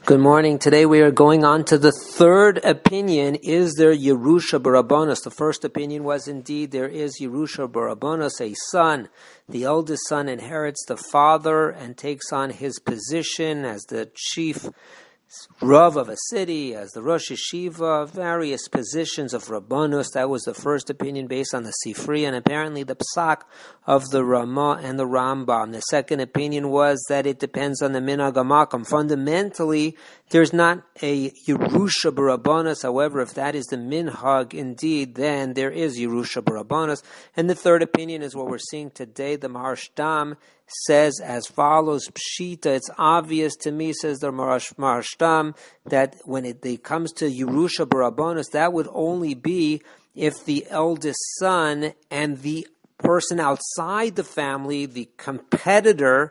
Good morning. Today we are going on to the third opinion. Is there Yerusha Barabonos? The first opinion was indeed there is Yerusha Barabonos, a son. The eldest son inherits the father and takes on his position as the chief Rav of a city, as the Rosh Yeshiva, various positions of Rabbanus. That was the first opinion based on the Sifri and apparently the Psak of the Ramah and the Rambam. The second opinion was that it depends on the Minhag HaMakom. Fundamentally, there's not a Yerusha B'Rabbanus. However, if that is the Minhag indeed, then there is Yerusha B'Rabbanus. And the third opinion is what we're seeing today. The Maharshtam says as follows, Pshita, it's obvious to me, says the Maharshtam, that when it comes to Yerusha B'Rabbanus, that would only be if the eldest son and the person outside the family, the competitor,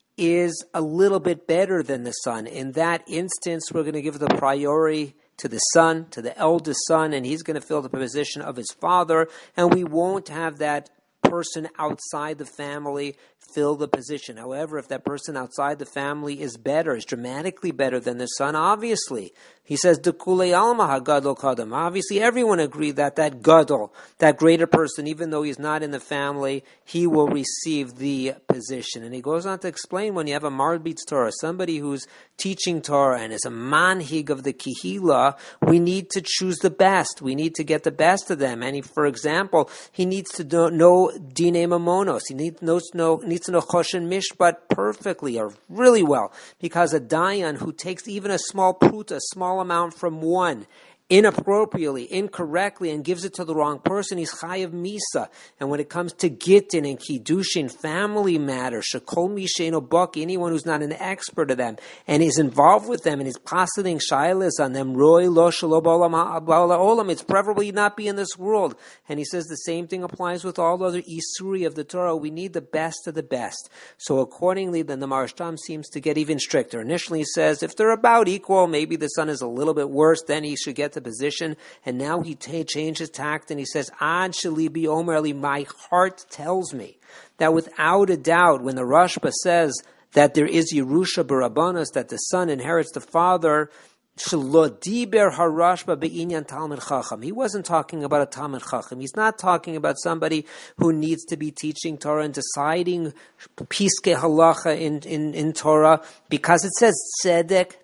is a little bit better than the son. In that instance, we're going to give the priority to the son, to the eldest son, and he's going to fill the position of his father, and we won't have that person outside the family fill the position. However, if that person outside the family is better, is dramatically better than the son, obviously, he says, Dekulei alma hagadol kadam. Obviously, everyone agreed that gadol, that greater person, even though he's not in the family, he will receive the position. And he goes on to explain, when you have a marbitz Torah, somebody who's teaching Torah and is a manhig of the kihila, we need to choose the best. We need to get the best of them. And for example, he needs to know Dinei Mamonos. He needs to know Choshen Mishpat perfectly or really well, because a dayan who takes even a small pruta, a small amount from one, inappropriately, incorrectly, and gives it to the wrong person, he's chayav misa. And when it comes to gittin and kiddushin, family matters, shekol misheino bak, anyone who's not an expert of them and is involved with them and is positing shailas on them, roi lo shelo ba'olam, it's preferably not be in this world. And he says the same thing applies with all other isuri of the Torah. We need the best of the best. So accordingly, then the Maharshtam seems to get even stricter. Initially he says if they're about equal, maybe the son is a little bit worse, then he should get the position. And now he changes tact and he says, Ad shalibi omer li, my heart tells me that without a doubt, when the Rashba says that there is Yerusha B'Rabbanus, that the son inherits the father, Shelo diber harashba be'inyan talmid chacham. He wasn't talking about a talmid chacham. He's not talking about somebody who needs to be teaching Torah and deciding piske halacha in Torah, because it says tzedek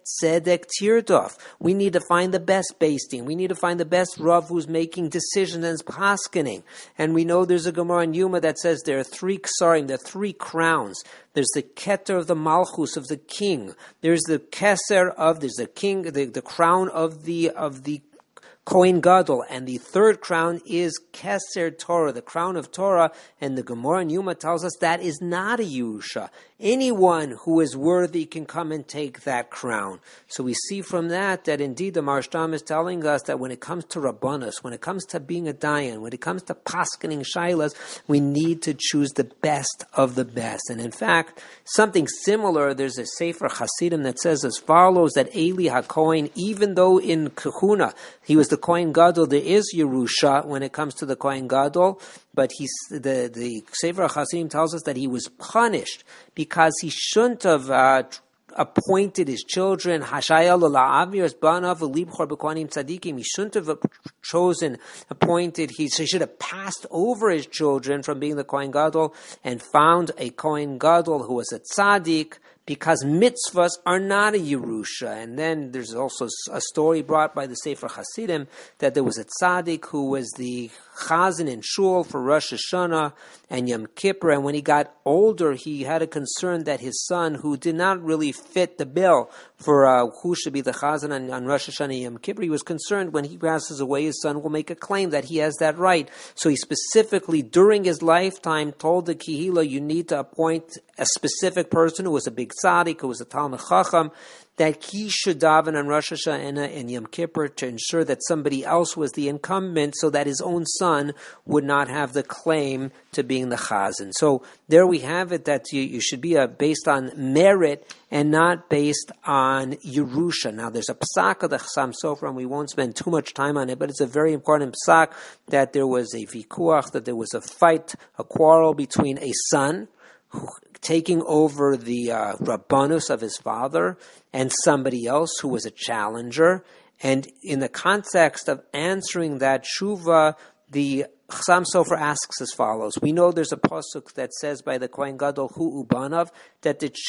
tirdof. We need to find the best basting. We need to find the best Rav who's making decisions and paskening. And we know there's a Gemara in Yuma that says there are three ksarim, there are three crowns. There's the keter of the malchus of the king. There's the keser of, there's the king, the crown of the Kohen Gadol, and the third crown is Keser Torah, the crown of Torah, and the Gemara in Yuma tells us that is not a Yerusha. Anyone who is worthy can come and take that crown. So we see from that indeed the Maharshtam is telling us that when it comes to Rabbanus, when it comes to being a dayan, when it comes to paskening shailas, we need to choose the best of the best. And in fact, something similar, there's a Sefer Hasidim that says as follows, that Eli HaKohen, even though in Kahuna he was the Kohen Gadol, there is Yerusha when it comes to the Kohen Gadol, but the Sefer HaChasidim tells us that he was punished because he shouldn't have appointed his children. He shouldn't have appointed. He should have passed over his children from being the Kohen Gadol and found a Kohen Gadol who was a tzaddik, because mitzvahs are not a Yerusha. And then there's also a story brought by the Sefer Hasidim that there was a tzaddik who was the chazan in shul for Rosh Hashanah and Yom Kippur, and when he got older, he had a concern that his son, who did not really fit the bill for who should be the chazan on Rosh Hashanah and Yom Kippur, he was concerned when he passes away, his son will make a claim that he has that right. So he specifically, during his lifetime, told the Kihila, you need to appoint a specific person who was a big tzaddik, who was a Talmid Chacham, that he should daven on Rosh Hashanah and Yom Kippur to ensure that somebody else was the incumbent, so that his own son would not have the claim to being the chazan. So there we have it, that you should be based on merit and not based on Yerusha. Now there's a psak of the Chassam Sofer, and we won't spend too much time on it, but it's a very important psak, that there was a vikuach, that there was a fight, a quarrel between a son taking over the Rabbanus of his father and somebody else who was a challenger. And in the context of answering that tshuva, the Chassam Sofer asks as follows. We know there's a pasuk that says by the Kohen Gadol Hu Ubanav that the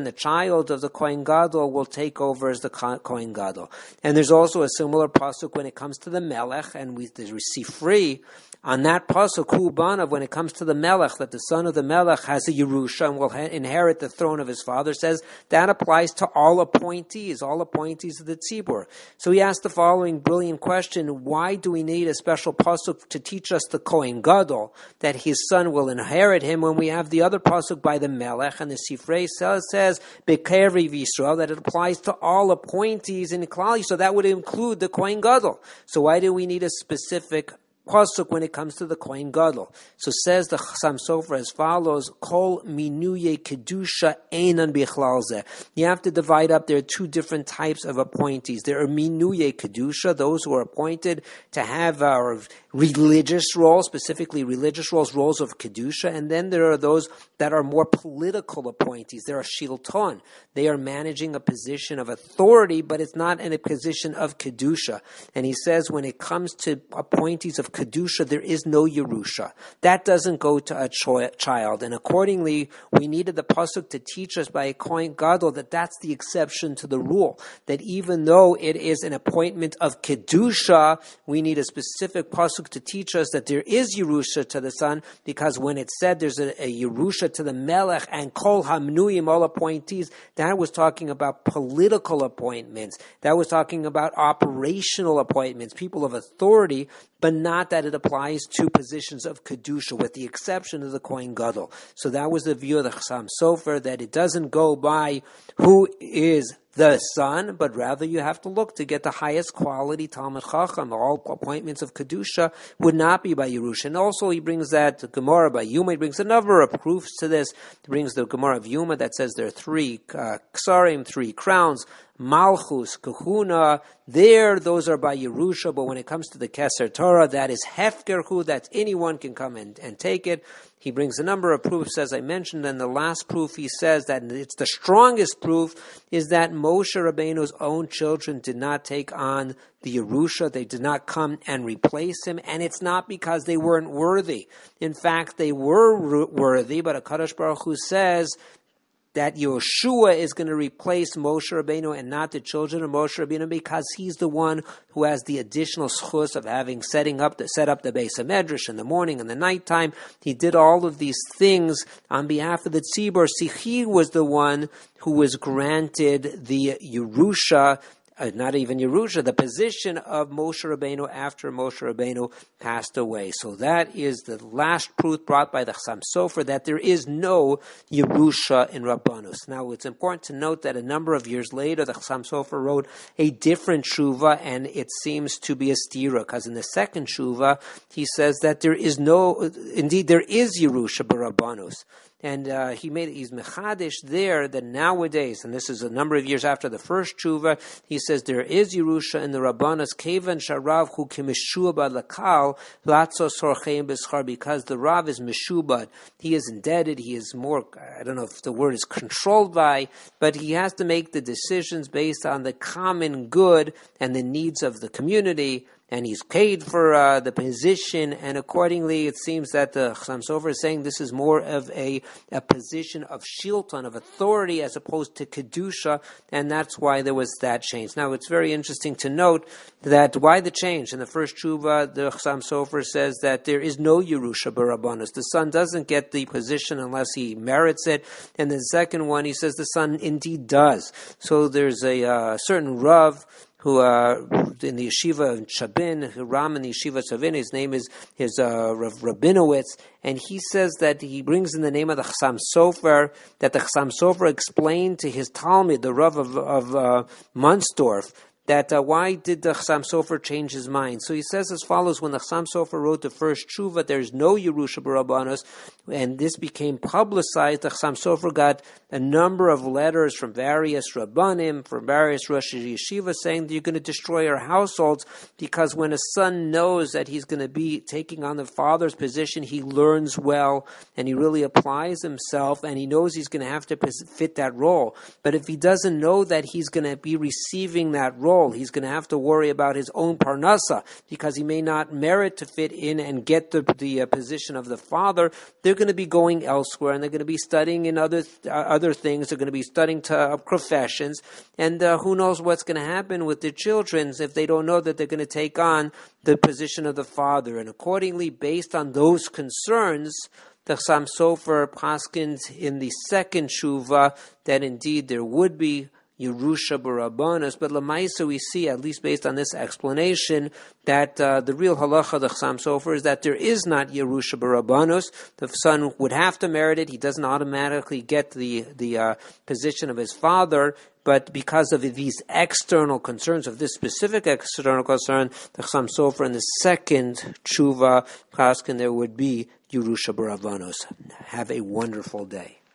child of the Kohen Gadol will take over as the Kohen Gadol. And there's also a similar pasuk when it comes to the Melech, and we see free on that pasuk Hu Ubanav when it comes to the Melech, that the son of the Melech has a Yerusha and will inherit the throne of his father. Says that applies to all appointees of the Tzibur. So he asked the following brilliant question: why do we need a special pasuk to teach us the Kohen Gadol, that his son will inherit him, when we have the other pasuk by the Melech, and the Sifrei says Bekerev Yisrael, that it applies to all appointees in Klal, so that would include the Kohen Gadol. So why do we need a specific pasuk when it comes to the Kohen Gadol? So says the Chassam Sofer as follows: Kol minuye kedusha einan bichlal zeh. You have to divide up. There are two different types of appointees. There are minuye kedusha, those who are appointed to have religious roles, specifically religious roles of kedusha, and then there are those that are more political appointees. They are shilton. They are managing a position of authority, but it's not in a position of kedusha. And he says when it comes to appointees of kedusha, there is no Yerusha. That doesn't go to a child. And accordingly, we needed the pasuk to teach us by a Kohen Gadol that that's the exception to the rule. That even though it is an appointment of kedusha, we need a specific pasuk to teach us that there is Yerusha to the son, because when it said there's a Yerusha to the Melech and Kol Hamnuyim, all appointees, that was talking about political appointments. That was talking about operational appointments, people of authority, but not that it applies to positions of Kedusha, with the exception of the Kohen Gadol. So that was the view of the Chassam Sofer, that it doesn't go by who is the son, but rather you have to look to get the highest quality Talmid Chacham. All appointments of Kedusha would not be by Yerusha. And also he brings that Gemara by Yuma. He brings a number of proofs to this. He brings the Gemara of Yuma that says there are three ksarim, three crowns, Malchus, Kahuna. There, those are by Yerusha, but when it comes to the Keser Torah, that is Hefkerhu, that anyone can come and take it. He brings a number of proofs, as I mentioned, and the last proof he says that it's the strongest proof is that Moshe Rabbeinu's own children did not take on the Yerusha. They did not come and replace him, and it's not because they weren't worthy. In fact, they were worthy, but HaKadosh Baruch Hu says that Yeshua is going to replace Moshe Rabbeinu and not the children of Moshe Rabbeinu, because he's the one who has the additional schus of having set up the Beis HaMedrash in the morning and the nighttime. He did all of these things on behalf of the Tzibur. See, he was the one who was granted the Yerusha, not even Yerusha, the position of Moshe Rabbeinu after Moshe Rabbeinu passed away. So that is the last proof brought by the Chassam Sofer, that there is no Yerusha in Rabbanus. Now, it's important to note that a number of years later, the Chassam Sofer wrote a different tshuva, and it seems to be a stira, because in the second tshuva, he says that there is Yerusha b'Rabbanus. And he's mechadish there that nowadays, and this is a number of years after the first tshuva, he says there is Yerusha in the Rabbanos, kevan sharav hu kimeshubad lakal latzo sorcheim b'schar, because the Rav is meshubad. He is indebted. He is more, I don't know if the word is controlled by, but he has to make the decisions based on the common good and the needs of the community. And he's paid for the position, and accordingly, it seems that the Chassam Sofer is saying this is more of a position of shilton, of authority, as opposed to kedusha, and that's why there was that change. Now, it's very interesting to note that why the change. In the first tshuva, the Chassam Sofer says that there is no Yerusha b'Rabbanus. The son doesn't get the position unless he merits it, and the second one, he says the son indeed does. So there's a certain Rav who in the yeshiva of Chabin, Ram in the yeshiva of Chabin, his name is Rav Rabinowitz, and he says that he brings in the name of the Chassam Sofer, that the Chassam Sofer explained to his Talmud, the Rav of Munsdorf, that why did the Chassam Sofer change his mind? So he says as follows: when the Chassam Sofer wrote the first tshuva, there's no Yerusha B'Rabbanos, and this became publicized. The Chassam Sofer got a number of letters from various Rabbanim, from various Rosh Yeshiva, saying that you're going to destroy our households, because when a son knows that he's going to be taking on the father's position, he learns well, and he really applies himself, and he knows he's going to have to fit that role. But if he doesn't know that he's going to be receiving that role, he's going to have to worry about his own parnasa, because he may not merit to fit in and get the position of the father. They're going to be going elsewhere, and they're going to be studying in other things. They're going to be studying professions, and who knows what's going to happen with their children if they don't know that they're going to take on the position of the father. And accordingly, based on those concerns, the Chassam Sofer paskins in the second tshuva that indeed there would be Yerusha B'Rabbanos, but Lamaisa we see, at least based on this explanation, that the real halacha of the Chassam Sofer is that there is not Yerusha B'Rabbanos. The son would have to merit it. He doesn't automatically get the position of his father, but because of these external concerns, of this specific external concern, the Chassam Sofer in the second tshuva paskin there would be Yerusha B'Rabbanos. Have a wonderful day.